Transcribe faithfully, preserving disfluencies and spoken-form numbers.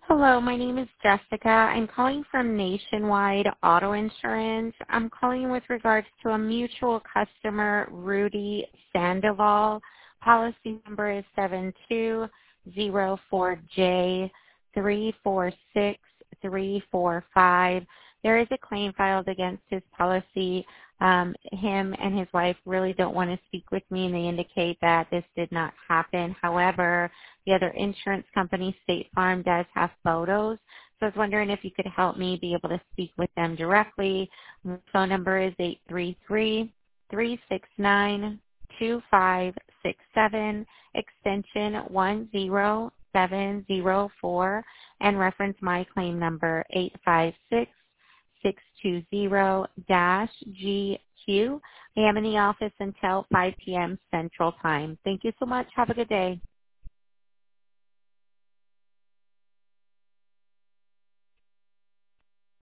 Hello, my name is Jessica. I'm calling from Nationwide Auto Insurance. I'm calling with regards to a mutual customer, Rudy Sandoval. Policy number is seven two zero four J three four six three four five. There is a claim filed against his policy. Um, him and his wife really don't want to speak with me, and they indicate that this did not happen. However, the other insurance company, State Farm, does have photos. So I was wondering if you could help me be able to speak with them directly. My phone number is eight three three, three six nine, two five six seven, extension one zero seven zero four, and reference my claim number eight five six, six two zero G Q. I am in the office until five p m Central Time. Thank you so much. Have a good day.